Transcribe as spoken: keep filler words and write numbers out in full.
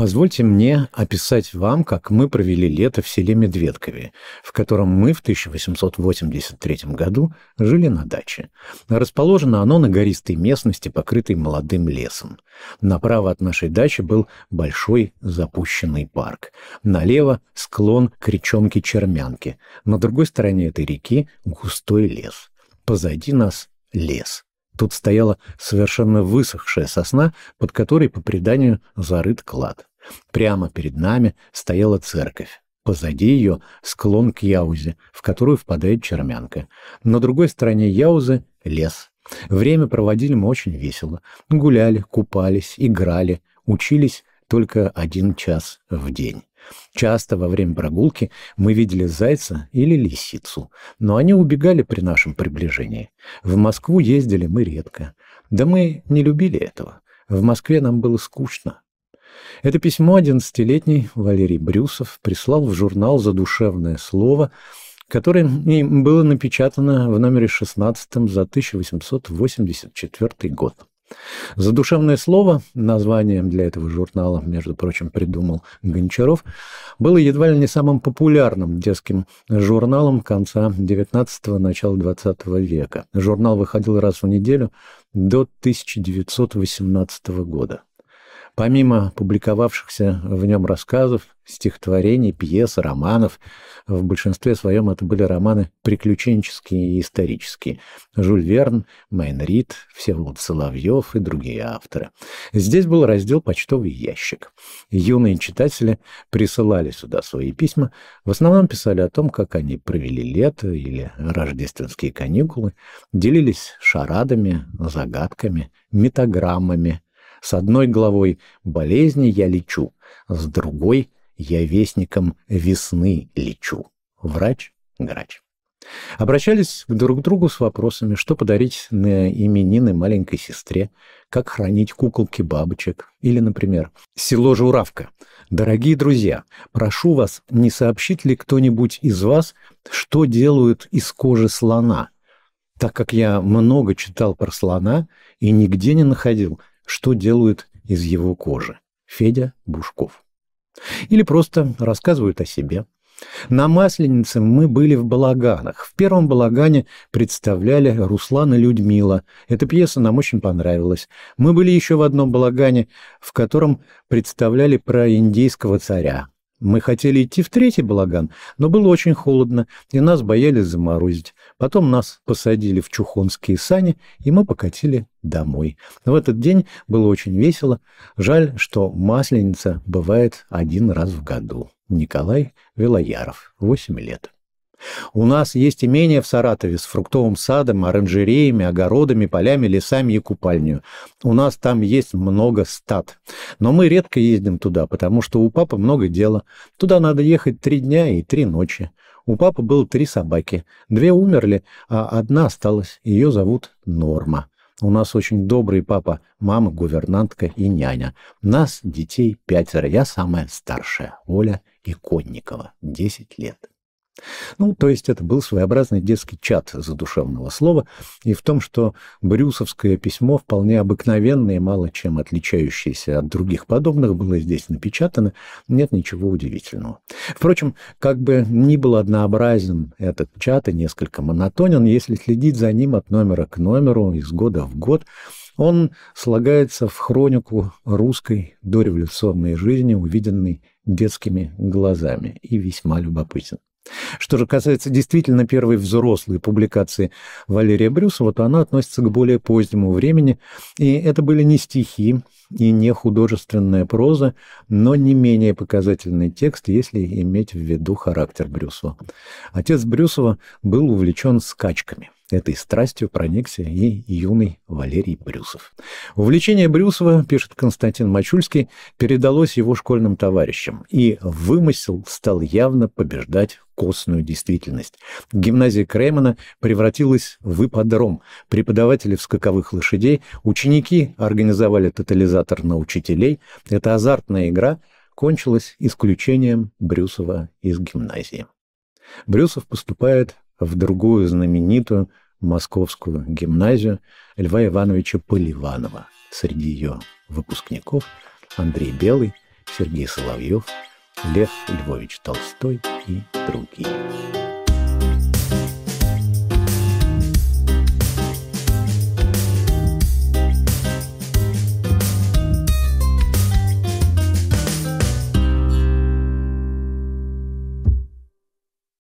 Позвольте мне описать вам, как мы провели лето в селе Медведкове, в котором мы в тысяча восемьсот восемьдесят третьем году жили на даче. Расположено оно на гористой местности, покрытой молодым лесом. Направо от нашей дачи был большой запущенный парк. Налево склон к речонке Чермянки. На другой стороне этой реки густой лес. Позади нас лес. Тут стояла совершенно высохшая сосна, под которой, по преданию, зарыт клад. Прямо перед нами стояла церковь. Позади ее склон к Яузе, в которую впадает Чермянка. На другой стороне Яузы — лес. Время проводили мы очень весело. Гуляли, купались, играли, учились только один час в день. Часто во время прогулки мы видели зайца или лисицу, но они убегали при нашем приближении. В Москву ездили мы редко. Да мы не любили этого. В Москве нам было скучно. Это письмо одиннадцатилетний Валерий Брюсов прислал в журнал «Задушевное слово», которое было напечатано в номере шестнадцатом за тысяча восемьсот восемьдесят четвёртый год. «Задушевное слово», названием для этого журнала, между прочим, придумал Гончаров, было едва ли не самым популярным детским журналом конца девятнадцатого – начала двадцатого века. Журнал выходил раз в неделю до тысяча девятьсот восемнадцатого года. Помимо публиковавшихся в нем рассказов, стихотворений, пьес, романов, в большинстве своем это были романы приключенческие и исторические. Жюль Верн, Мэйн Рид, Всеволод Соловьев и другие авторы. Здесь был раздел «Почтовый ящик». Юные читатели присылали сюда свои письма, в основном писали о том, как они провели лето или рождественские каникулы, делились шарадами, загадками, митограммами. С одной главой «Болезни я лечу», с другой «Я вестником весны лечу». Врач-грач. Обращались друг к другу с вопросами, что подарить на именины маленькой сестре, как хранить куколки бабочек. Или, например, село Журавка. Дорогие друзья, прошу вас, не сообщит ли кто-нибудь из вас, что делают из кожи слона? Так как я много читал про слона и нигде не находил, что делают из его кожи. Федя Бушков. Или просто рассказывают о себе. На Масленице мы были в балаганах. В первом балагане представляли Руслан и Людмила. Эта пьеса нам очень понравилась. Мы были еще в одном балагане, в котором представляли про индейского царя. Мы хотели идти в третий балаган, но было очень холодно, и нас боялись заморозить. Потом нас посадили в чухонские сани, и мы покатили домой. В этот день было очень весело. Жаль, что Масленица бывает один раз в году. Николай Велояров, восемь лет. У нас есть имение в Саратове с фруктовым садом, оранжереями, огородами, полями, лесами и купальню. У нас там есть много стад. Но мы редко ездим туда, потому что у папы много дела. Туда надо ехать три дня и три ночи. У папы было три собаки. Две умерли, а одна осталась. Ее зовут Норма. У нас очень добрый папа, мама, гувернантка и няня. Нас, детей, пятеро. Я самая старшая, Оля Иконникова, десять лет. Ну, то есть это был своеобразный детский чат задушевного слова, и в том, что брюсовское письмо, вполне обыкновенное, мало чем отличающееся от других подобных, было здесь напечатано, нет ничего удивительного. Впрочем, как бы ни был однообразен этот чат и несколько монотонен, если следить за ним от номера к номеру, из года в год, он слагается в хронику русской дореволюционной жизни, увиденной детскими глазами, и весьма любопытен. Что же касается действительно первой взрослой публикации Валерия Брюсова, то она относится к более позднему времени, и это были не стихи и не художественная проза, но не менее показательный текст, если иметь в виду характер Брюсова. Отец Брюсова был увлечен скачками. Этой страстью проникся и юный Валерий Брюсов. Увлечение Брюсова, пишет Константин Мачульский, передалось его школьным товарищам, и вымысел стал явно побеждать костную действительность. Гимназия Креймана превратилась в ипподром. Преподаватели в скаковых лошадей, ученики организовали тотализатор на учителей. Эта азартная игра кончилась исключением Брюсова из гимназии. Брюсов поступает в другую знаменитую московскую гимназию Льва Ивановича Поливанова. Среди ее выпускников Андрей Белый Сергей Соловьев, Лев Львович Толстой и другие.